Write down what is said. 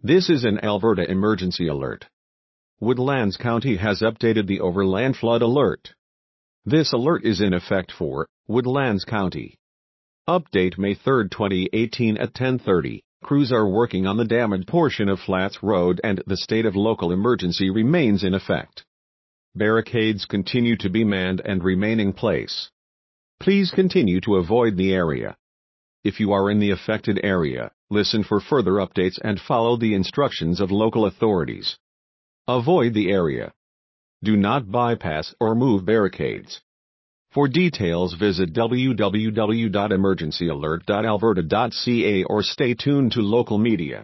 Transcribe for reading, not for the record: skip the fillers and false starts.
This is an Alberta emergency alert. Woodlands County has updated the overland flood alert. This alert is in effect for Woodlands County. Update May 3, 2018 at 10:30. Crews are working on the damaged portion of Flats Road and the state of local emergency remains in effect. Barricades continue to be manned and remain in place. Please continue to avoid the area. If you are in the affected area, listen for further updates and follow the instructions of local authorities. Avoid the area. Do not bypass or move barricades. For details, visit www.emergencyalert.alberta.ca or stay tuned to local media.